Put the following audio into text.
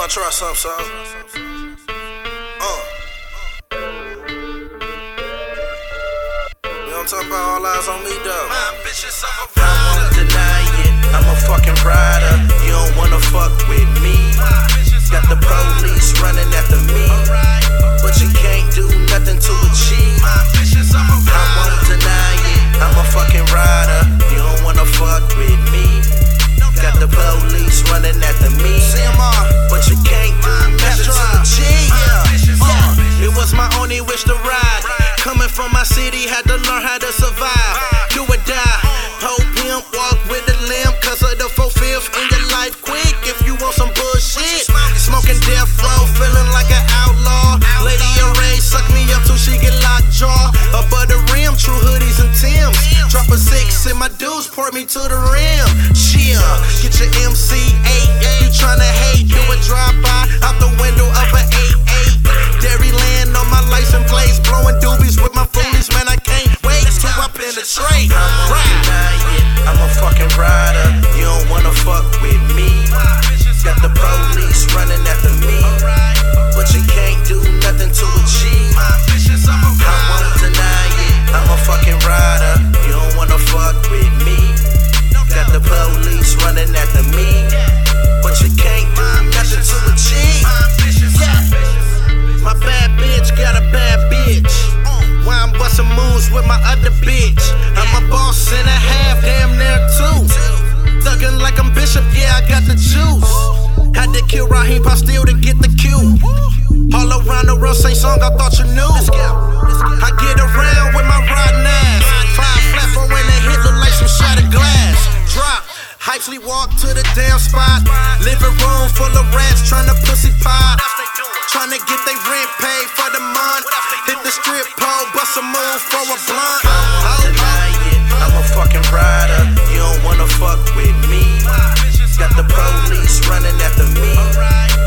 wanna try something, son? You know what I'm talking about? All eyes on me, though. I won't deny it, I'm a fucking rider. You don't wanna fuck with me. Got the police running after me, but you can't do nothing to achieve. I won't deny it, I'm a fucking rider. You don't wanna fuck with me. Got the police running after me, but you can't do nothing to achieve. It was my only wish to ride. Coming from my city, had to learn how to survive. Do or die, Pope pimp, walk with a limp. Cause of the 4/5 in your life quick. If you want some bullshit, smoking death row, feeling like an outlaw. Lady Array, suck me up till she get locked jaw. Above the rim, true hoodies and Timbs. Drop a 6 in my dudes, pour me to the rim. Chill, get your MC8. You tryna hate, do a drive-by out the window of an 88. Dairyland on my license plates, blowing doobies with my foolies. Man, I can't wait till I penetrate. I'm a fucking rider. You don't wanna fuck with me. Got the police running after me, but you can't do nothing to achieve. I won't deny it, I'm a fucking rider. You don't wanna fuck with me. Got the police running after me, but you can't do nothing to achieve. My bad bitch got a bad bitch. Why I'm busting moves with my other bitch? I'm a boss and a half, damn near two. Thuggin' like I'm Bishop, yeah, I got the juice. Had to kill Raheem Pastille to get the cue. All around the world, same song, I thought you knew. I get around with my rotten ass. 5 flat 4 in the hit, look like some shattered glass. Drop, hypely walk to the damn spot. Living room full of rats, tryna pussy pop. Tryna get they rent paid for the month. Hit the strip pole, bust a move for a blunt. I'm a fucking rider. You don't wanna fuck with me. Got the police running after me,